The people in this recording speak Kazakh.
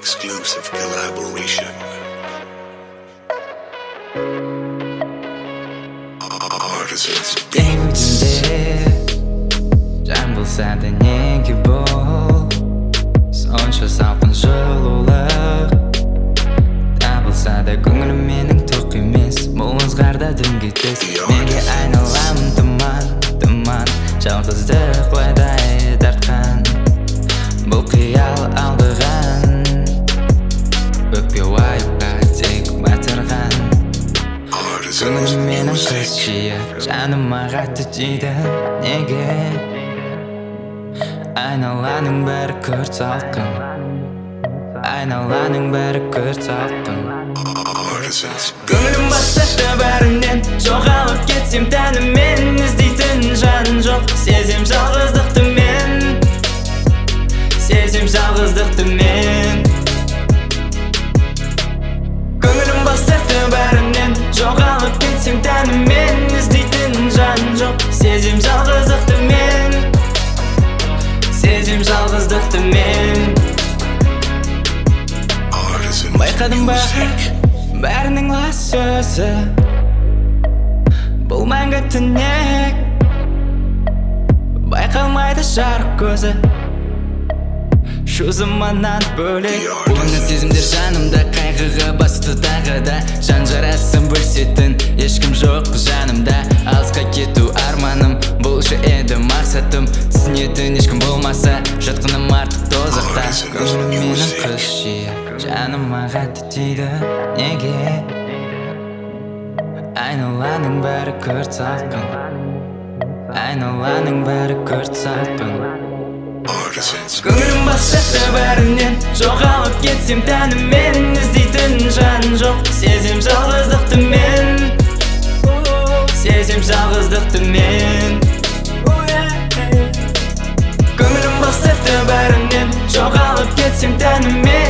exclusive collaboration. Artisans Жан болса да неге бол сонша салқын жылулық табылса да көңілім менің тоқ емес бұл ызғарда дүн кетпес неге айналамын тұман жалғыздық ойдай тартқан бұл қиял алдыған өкпе уайымға тек батырған көңілім менің қыз жиі жаныма қатты тиді неге айналаның бәрі күрт салқын айналаның бәрі күрт салқын көңілім бастықты бәрінен жоғалып кетсем тәніммен іздейтін жан жоқ сезем жалғыздықты мен көңілім бастықты бәрінен жоғалып кетсем тәніммен іздейтін жан жоқ сезем жалғыздықты мен байқадың ба бәрінің лас сөзі бұл мәңгі түнек байқалмайды жарық көзі шу заманнан бөлек бұны сезімдер жанымда қайғыға басты тағы да жан жарасын бөлісетін ешкім жоқ жанымда алысқа кету арманым болушы еді мақсатым түсінетін ешкім болмаса жатқаным артық тозақта көңілім менің қыз жиі жаныма қатты тиді неге айналаның бәрі күрт салқын айналаның бәрі күрт салқын көңілім бастықты бәрінен жоғалып кетсем тәніммен іздейтін жан жоқ сезем жалғыздықты мен көңілім бастықты бәрінен жоғалып кетсем тәніммен